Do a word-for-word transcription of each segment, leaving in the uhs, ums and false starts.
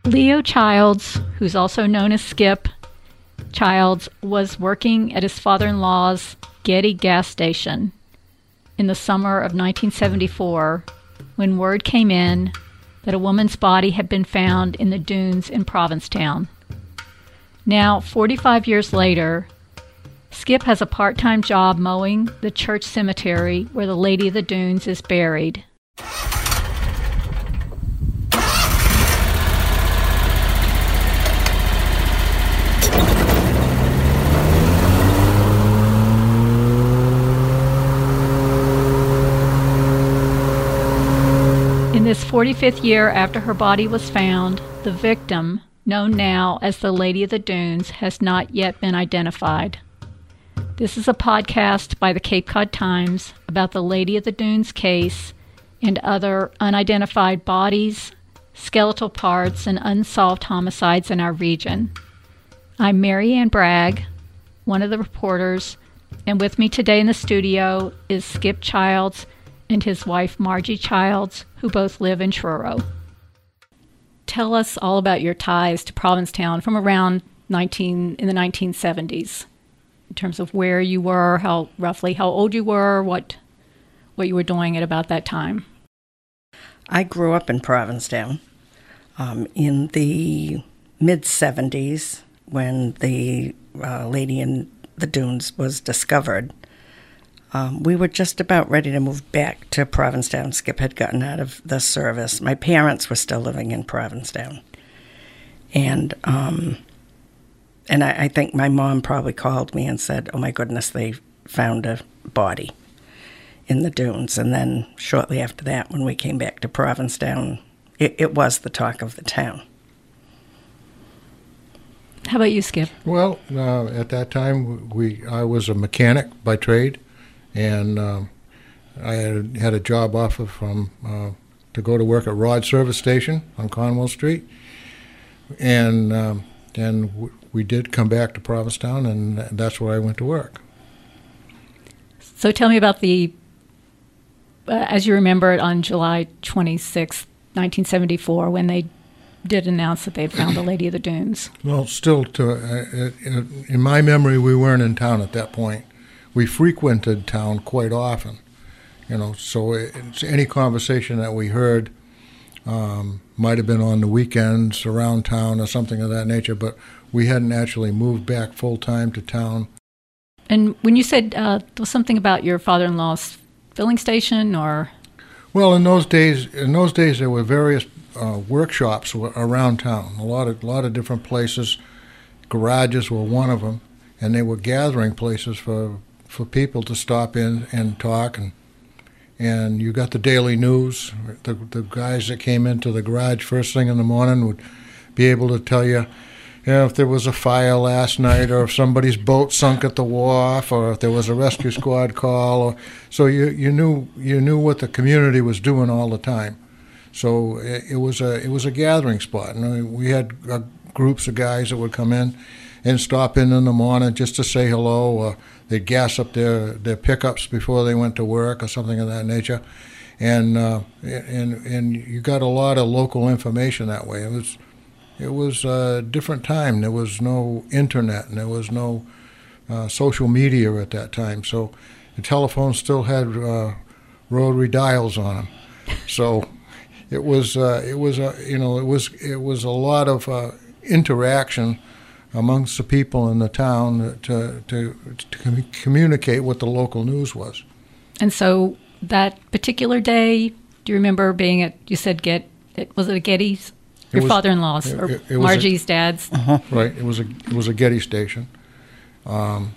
Leo Childs, who's also known as Skip Childs, was working at his father-in-law's Getty gas station in the summer of nineteen seventy-four when word came in that a woman's body had been found in the dunes in Provincetown. Now, forty-five years later, Skip has a part-time job mowing the church cemetery where the Lady of the Dunes is buried. In this forty-fifth year after her body was found, the victim, known now as the Lady of the Dunes, has not yet been identified. This is a podcast by the Cape Cod Times about the Lady of the Dunes case and other unidentified bodies, skeletal parts, and unsolved homicides in our region. I'm Mary Ann Bragg, one of the reporters, and with me today in the studio is Skip Childs and his wife Margie Childs, who both live in Truro. Tell us all about your ties to Provincetown from around nineteen in the nineteen seventies, in terms of where you were, how roughly how old you were, what what you were doing at about that time. I grew up in Provincetown um, in the mid seventies when the uh, Lady in the Dunes was discovered. Um, we were just about ready to move back to Provincetown. Skip had gotten out of the service. My parents were still living in Provincetown. And um, and I, I think my mom probably called me and said, oh my goodness, they found a body in the dunes. And then shortly after that, when we came back to Provincetown, it, it was the talk of the town. How about you, Skip? Well, uh, at that time, we I was a mechanic by trade. And um, I had, had a job offer from uh, to go to work at Rod Service Station on Conwell Street, and um, and w- we did come back to Provincetown, and that's where I went to work. So tell me about the, uh, as you remember it, on July twenty-sixth, nineteen seventy-four, when they did announce that they'd found the Lady of the Dunes. Well, still, to uh, in my memory, we weren't in town at that point. We frequented town quite often, you know, so it's any conversation that we heard um, might have been on the weekends around town or something of that nature, but we hadn't actually moved back full-time to town. And when you said uh, there was something about your father-in-law's filling station, or? Well, in those days, in those days there were various uh, workshops around town, a lot of, a lot of different places. Garages were one of them, and they were gathering places for for people to stop in and talk, and and you got the daily news. The the guys that came into the garage first thing in the morning would be able to tell you, you know, if there was a fire last night, or if somebody's boat sunk at the wharf, or if there was a rescue squad call. Or, so you you knew you knew what the community was doing all the time. So it, it was a it was a gathering spot, and we had uh, groups of guys that would come in and stop in in the morning just to say hello. Or they'd gas up their, their pickups before they went to work or something of that nature. And uh, and and you got a lot of local information that way. It was it was a different time. There was no internet, and there was no uh, social media at that time. So the telephones still had uh, rotary dials on them. So it was uh, it was uh, you know it was it was a lot of uh, interaction amongst the people in the town to to, to com- communicate what the local news was. And so that particular day, do you remember being at, you said Get, it, was it a Getty's? Your was, father-in-law's, it, or it, it Margie's a, dad's? Uh-huh. Right, it was a it was a Getty station. Um,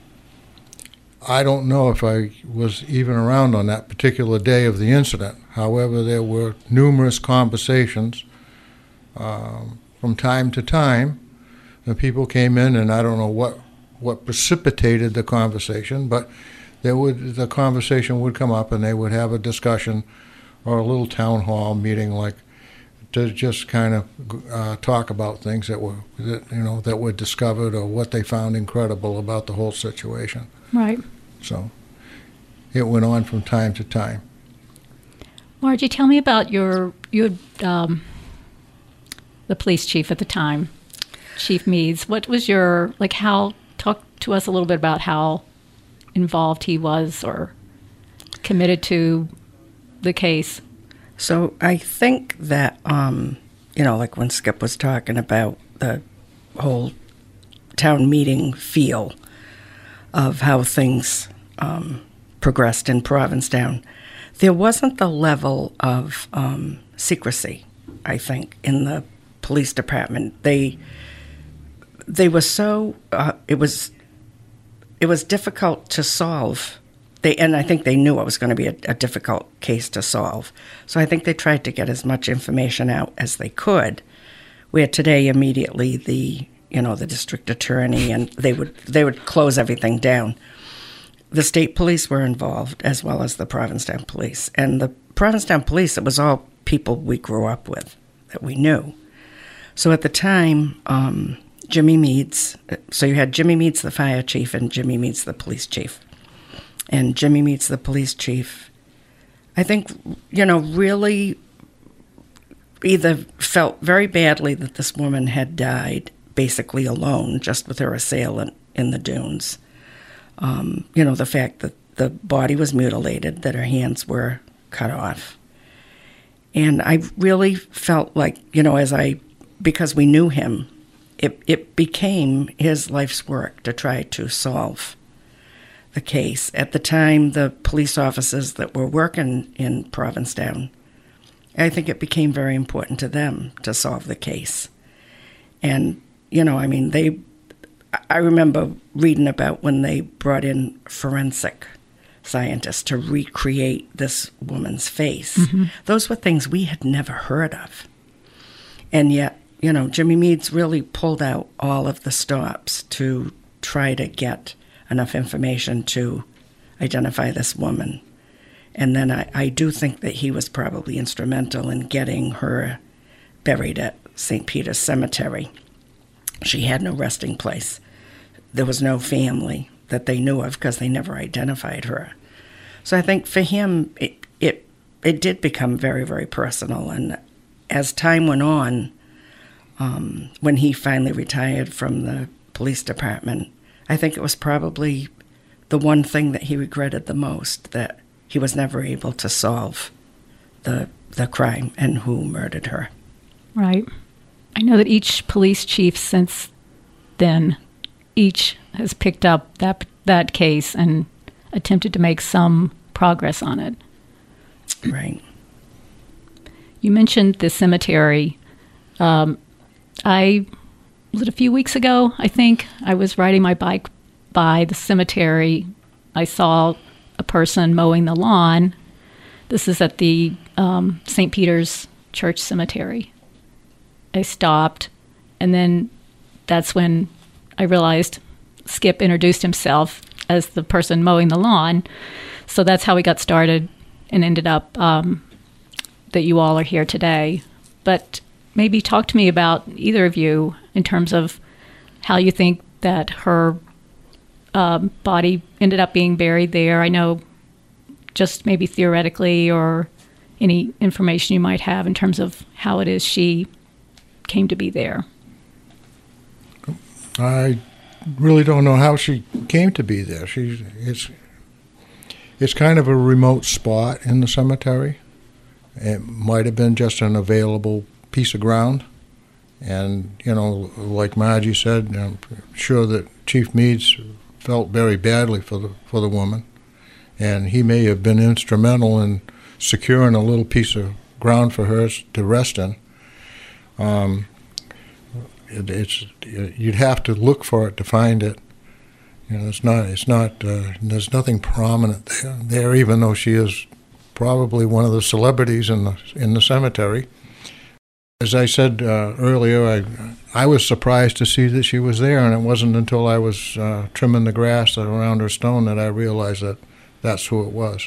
I don't know if I was even around on that particular day of the incident. However, there were numerous conversations um, from time to time. The people came in, and I don't know what, what precipitated the conversation, but there would the conversation would come up, and they would have a discussion or a little town hall meeting, like to just kind of uh, talk about things that were that, you know that were discovered or what they found incredible about the whole situation. Right. So it went on from time to time. Margie, tell me about your you had, um, the police chief at the time, Chief Meads. What was your, like how, talk to us a little bit about how involved he was or committed to the case. So I think that, um, you know, like when Skip was talking about the whole town meeting feel of how things um, progressed in Provincetown, there wasn't the level of um, secrecy, I think, in the police department. They they were so uh, it was it was difficult to solve. They and I think they knew it was going to be a, a difficult case to solve. So I think they tried to get as much information out as they could. Where today, immediately the you know the district attorney and they would they would close everything down. The state police were involved as well as the Provincetown police, and the Provincetown police, it was all people we grew up with that we knew. So at the time, um, Jimmy Meads. So you had Jimmy Meads, the fire chief, and Jimmy Meads, the police chief. And Jimmy Meads, the police chief, I think, you know, really either felt very badly that this woman had died basically alone, just with her assailant in the dunes. Um, you know, the fact that the body was mutilated, that her hands were cut off. And I really felt like, you know, as I, because we knew him, it, it became his life's work to try to solve the case. At the time, the police officers that were working in Provincetown, I think it became very important to them to solve the case. And, you know, I mean, they, I remember reading about when they brought in forensic scientists to recreate this woman's face. Mm-hmm. Those were things we had never heard of. And yet, you know, Jimmy Meads really pulled out all of the stops to try to get enough information to identify this woman. And then I, I do think that he was probably instrumental in getting her buried at Saint Peter's Cemetery. She had no resting place. There was no family that they knew of because they never identified her. So I think for him, it, it it did become very, very personal. And as time went on, um, when he finally retired from the police department, I think it was probably the one thing that he regretted the most, that he was never able to solve the the crime and who murdered her. Right. I know that each police chief since then, each has picked up that that case and attempted to make some progress on it. Right. You mentioned the cemetery. Um, I, was it a few weeks ago, I think, I was riding my bike by the cemetery. I saw a person mowing the lawn. This is at the um, Saint Peter's Church Cemetery. I stopped, and then that's when I realized Skip introduced himself as the person mowing the lawn. So that's how we got started and ended up um, that you all are here today. But maybe talk to me about either of you in terms of how you think that her um, body ended up being buried there. I know just maybe theoretically or any information you might have in terms of how it is she came to be there. I really don't know how she came to be there. She's it's it's kind of a remote spot in the cemetery. It might have been just an available piece of ground, and you know, like Margie said, I'm sure that Chief Meads felt very badly for the for the woman, and he may have been instrumental in securing a little piece of ground for her to rest in. Um, it, it's you'd have to look for it to find it. You know, it's not. It's not. Uh, there's nothing prominent there, there. Even though she is probably one of the celebrities in the in the cemetery. As I said uh, earlier, I I was surprised to see that she was there, and it wasn't until I was uh, trimming the grass around her stone that I realized that that's who it was.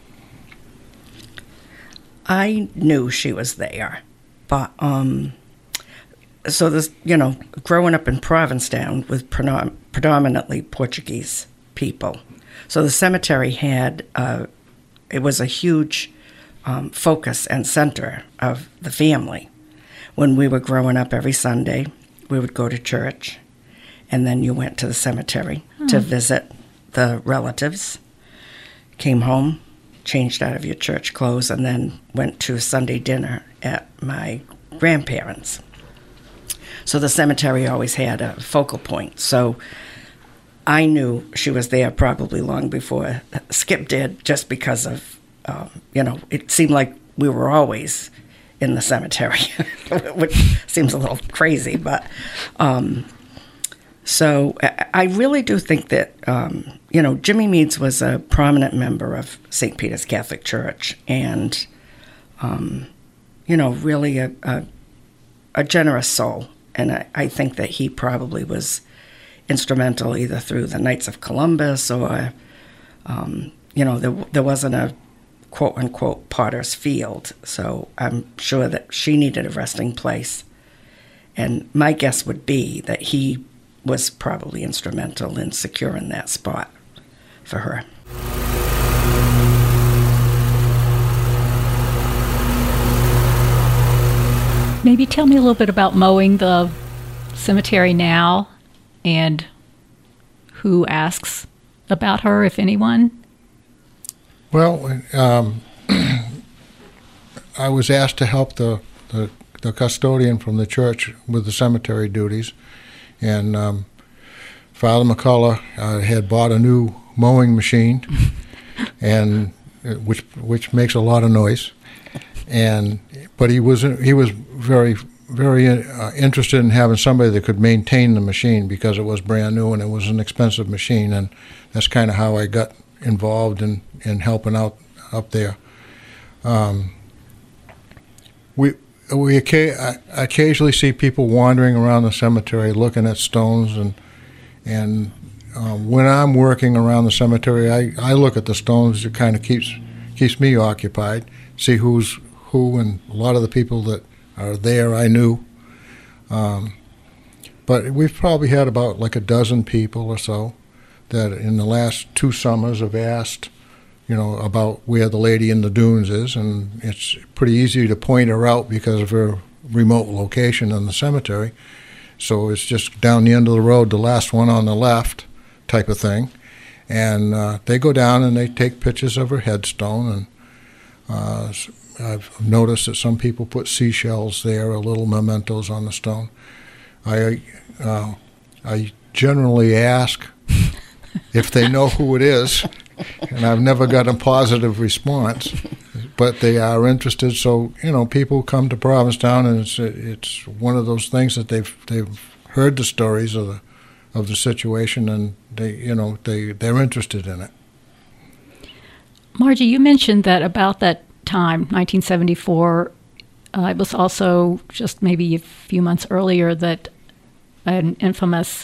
I knew she was there, but um, so this, you know, growing up in Provincetown with predom- predominantly Portuguese people, so the cemetery had uh, it was a huge um, focus and center of the family. when we were growing up every Sunday, we would go to church, and then you went to the cemetery oh. to visit the relatives, came home, changed out of your church clothes, and then went to Sunday dinner at my grandparents'. So the cemetery always had a focal point. So I knew she was there probably long before Skip did, just because of, um, you know, it seemed like we were always in the cemetery, which seems a little crazy. But um, so I really do think that, um, you know, Jimmy Meads was a prominent member of Saint Peter's Catholic Church, and, um, you know, really a, a, a generous soul. And I, I think that he probably was instrumental either through the Knights of Columbus or, um, you know, there, there wasn't a quote-unquote Potter's Field, so I'm sure that she needed a resting place. And my guess would be that he was probably instrumental in securing that spot for her. Maybe tell me a little bit about mowing the cemetery now and who asks about her, if anyone. Well, um, I was asked to help the, the, the custodian from the church with the cemetery duties, and um, Father McCullough uh, had bought a new mowing machine, and which which makes a lot of noise. And but he was he was very very uh, interested in having somebody that could maintain the machine, because it was brand new and it was an expensive machine, and that's kind of how I got involved in, in helping out up there. Um, we we I occasionally see people wandering around the cemetery looking at stones, and and um, when I'm working around the cemetery, I, I look at the stones. It kind of keeps keeps me occupied. See who's who, and a lot of the people that are there I knew. Um, but we've probably had about like a dozen people or so that in the last two summers have asked, you know, about where the Lady in the Dunes is, and it's pretty easy to point her out because of her remote location in the cemetery. So it's just down the end of the road, the last one on the left type of thing. And uh, they go down and they take pictures of her headstone, and uh, I've noticed that some people put seashells there or little mementos on the stone. I uh, I generally ask if they know who it is, and I've never got a positive response, but they are interested. So, you know, people come to Provincetown, and it's it's one of those things that they've they've heard the stories of the of the situation, and they you know they they're interested in it. Margie, you mentioned that about that time, nineteen seventy-four, uh, it was also just maybe a few months earlier that an infamous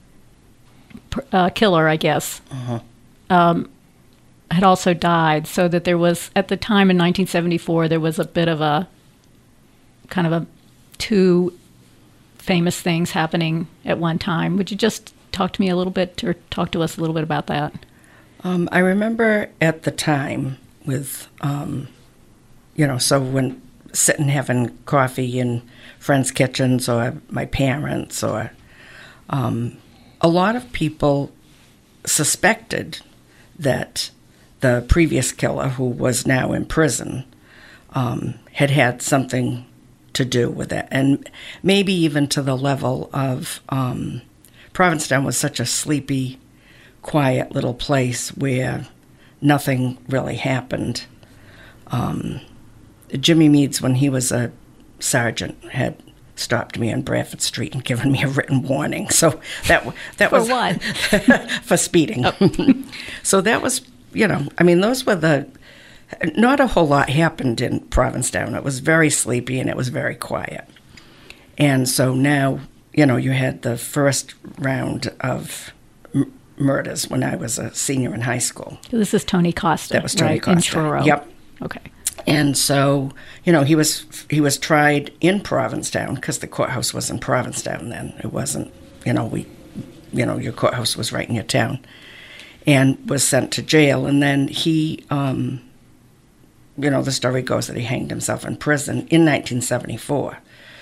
uh, killer, I guess, uh-huh. um, had also died. So that there was, at the time in nineteen seventy-four, there was a bit of a kind of a two famous things happening at one time. Would you just talk to me a little bit, or talk to us a little bit about that? Um, I remember at the time with, um, you know, so when sitting having coffee in friends' kitchens or my parents, or um, a lot of people suspected that the previous killer, who was now in prison, um, had had something to do with it. And maybe even to the level of um, Provincetown was such a sleepy, quiet little place where nothing really happened. Um, Jimmy Meads, when he was a sergeant, had stopped me on Bradford Street and given me a written warning. So that that for was what? for speeding. Oh. So that was, you know, I mean, those were the. Not a whole lot happened in Provincetown. It was very sleepy and it was very quiet. And so now, you know, you had the first round of m- murders when I was a senior in high school. This is Tony Costa. That was Tony right? Costa. In Truro. Yep. Okay. And so, you know, he was he was tried in Provincetown because the courthouse was in Provincetown then. It wasn't, you know, we, you know, your courthouse was right in your town, and was sent to jail. And then he, um, you know, the story goes that he hanged himself in prison in nineteen seventy-four.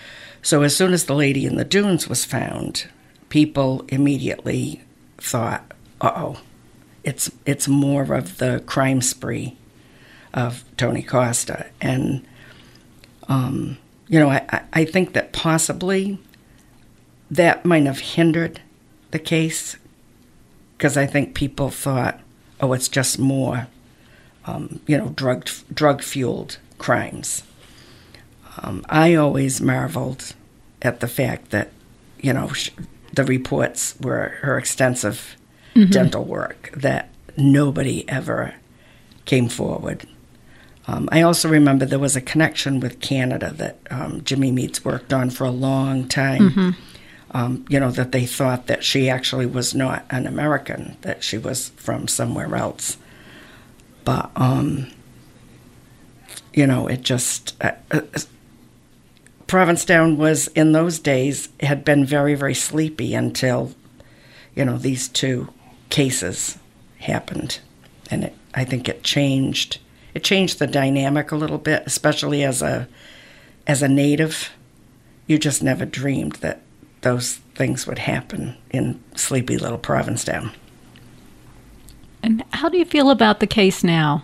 So as soon as the lady in the dunes was found, people immediately thought, uh-oh, it's it's more of the crime spree of Tony Costa. And, um, you know, I, I think that possibly that might have hindered the case, because I think people thought, oh, it's just more, um, you know, drug, drug-fueled crimes. Um, I always marveled at the fact that, you know, sh- the reports were her extensive mm-hmm. dental work, that nobody ever came forward. Um, I also remember there was a connection with Canada that um, Jimmy Meads worked on for a long time. Mm-hmm. Um, you know, that they thought that she actually was not an American, that she was from somewhere else. But, um, you know, it just... Uh, uh, Provincetown was, in those days, had been very, very sleepy until, you know, these two cases happened. And it, I think it changed... It changed the dynamic a little bit, especially as a as a native. You just never dreamed that those things would happen in sleepy little Provincetown. And how do you feel about the case now?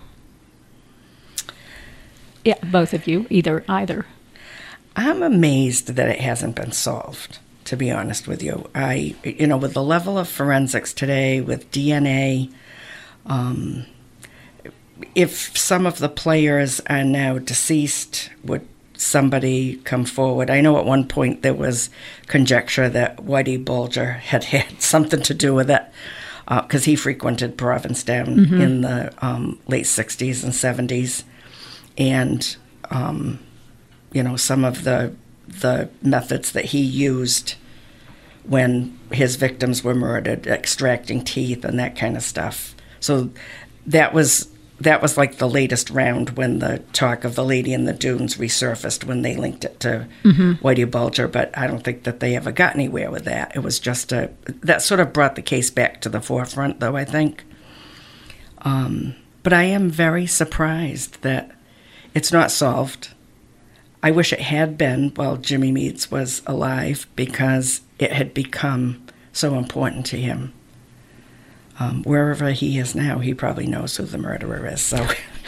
Yeah, both of you, either either. I'm amazed that it hasn't been solved, to be honest with you. I, you know, with the level of forensics today, with D N A, um, if some of the players are now deceased, would somebody come forward? I know at one point there was conjecture that Whitey Bulger had had something to do with it, because uh, he frequented Provincetown mm-hmm. in the um, late sixties and seventies. And, um, you know, some of the the methods that he used when his victims were murdered, extracting teeth and that kind of stuff. So that was... That was like the latest round when the talk of the lady in the dunes resurfaced, when they linked it to mm-hmm. Whitey Bulger, but I don't think that they ever got anywhere with that. It was just a... That sort of brought the case back to the forefront, though, I think. Um, but I am very surprised that it's not solved. I wish it had been while Jimmy Meads was alive, because it had become so important to him. Um, wherever he is now, he probably knows who the murderer is. So,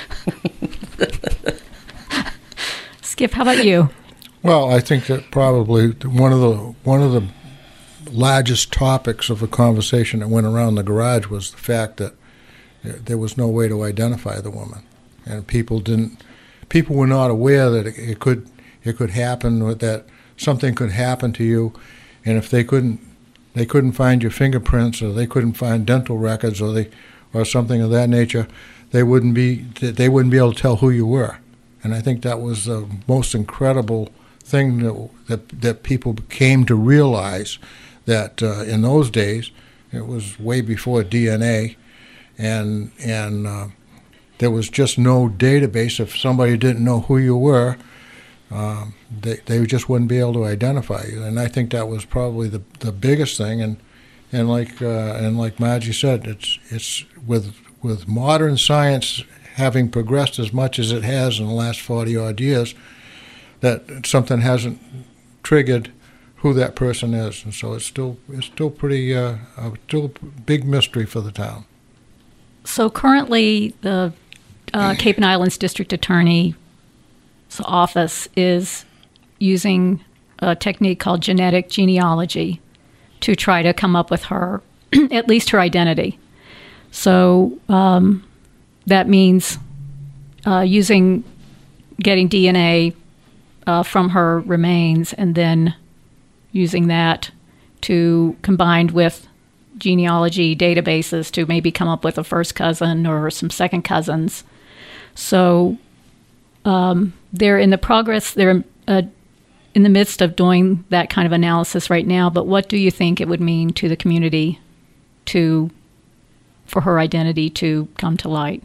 Skip, how about you? Well, I think that probably one of the one of the largest topics of the conversation that went around the garage was the fact that there was no way to identify the woman, and people didn't. People were not aware that it, it could it could happen, or that something could happen to you, and if they couldn't. They couldn't find your fingerprints, or they couldn't find dental records, or they, or something of that nature. They wouldn't be. They wouldn't be able to tell who you were, and I think that was the most incredible thing that that, that people came to realize, that uh, in those days, it was way before D N A, and and uh, there was just no database. If somebody didn't know who you were, Um, they they just wouldn't be able to identify you, and I think that was probably the the biggest thing. And and like uh, and like Margie said, it's it's with with modern science having progressed as much as it has in the last forty odd years, that something hasn't triggered who that person is, and so it's still it's still pretty uh, uh, still a big mystery for the town. So currently, the uh, Cape and Islands District Attorney office is using a technique called genetic genealogy to try to come up with her, at least her identity. So um, that means uh, using, getting D N A uh, from her remains, and then using that to combined with genealogy databases to maybe come up with a first cousin or some second cousins. So Um, they're in the progress, they're uh, in the midst of doing that kind of analysis right now, but what do you think it would mean to the community to, for her identity to come to light?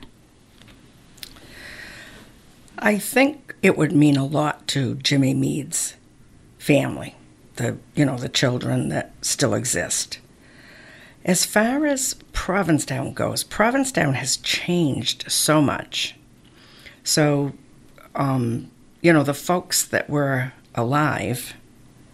I think it would mean a lot to Jimmy Meads' family, the, you know, the children that still exist. As far as Provincetown goes, Provincetown has changed so much. So, Um, you know, the folks that were alive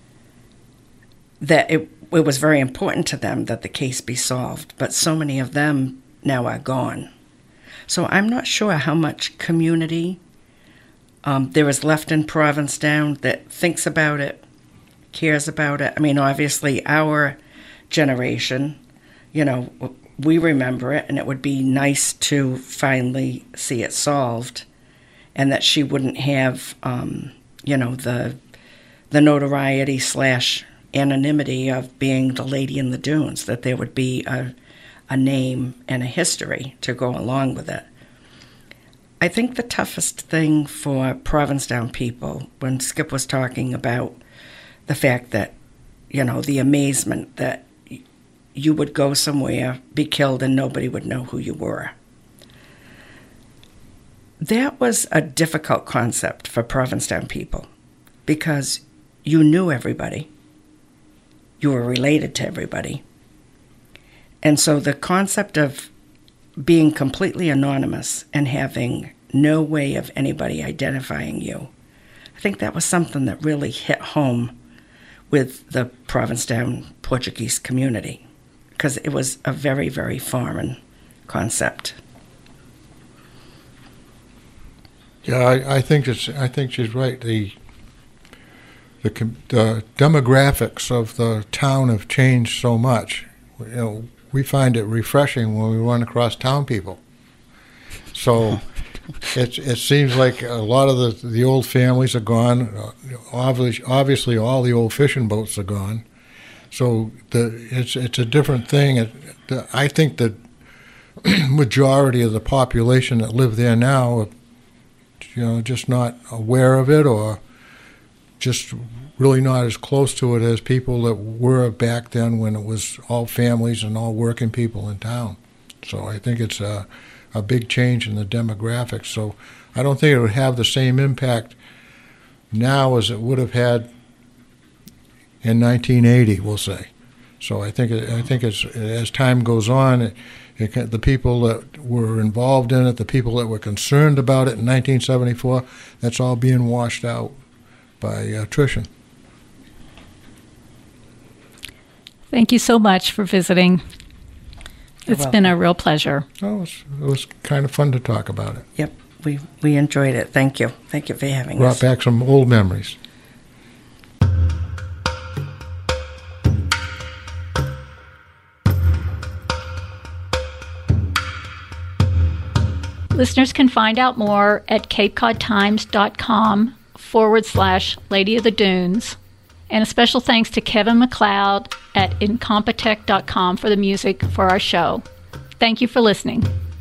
that it, it was very important to them that the case be solved, but so many of them now are gone. So I'm not sure how much community um, there is left in Provincetown that thinks about it, cares about it. I mean, obviously, our generation, you know, we remember it, and it would be nice to finally see it solved, and that she wouldn't have, um, you know, the the notoriety slash anonymity of being the lady in the dunes, that there would be a, a name and a history to go along with it. I think the toughest thing for Provincetown people, when Skip was talking about the fact that, you know, the amazement that you would go somewhere, be killed, and nobody would know who you were. That was a difficult concept for Provincetown people because you knew everybody. You were related to everybody. And so the concept of being completely anonymous and having no way of anybody identifying you, I think that was something that really hit home with the Provincetown Portuguese community, because it was a very, very foreign concept. Yeah, I, I think it's. I think she's right. The, the the demographics of the town have changed so much. You know, we find it refreshing when we run across town people. So it it seems like a lot of the the old families are gone. Uh, obviously, obviously, all the old fishing boats are gone. So the it's it's a different thing. It, the, I think the majority of the population that live there now are, you know, just not aware of it, or just really not as close to it as people that were back then when it was all families and all working people in town. So I think it's a, a big change in the demographics. So I don't think it would have the same impact now as it would have had in nineteen eighty, we'll say. So I think it, I think it's, as time goes on, it, it can, the people that were involved in it, the people that were concerned about it in nineteen seventy-four, that's all being washed out by attrition. Thank you so much for visiting. You're It's welcome. been a real pleasure. Oh, it was, it was kind of fun to talk about it. Yep, we, we enjoyed it. Thank you. Thank you for having Brought us. back some old memories. Listeners can find out more at capecodtimes.com forward slash Lady of the Dunes. And a special thanks to Kevin MacLeod at incompetech dot com for the music for our show. Thank you for listening.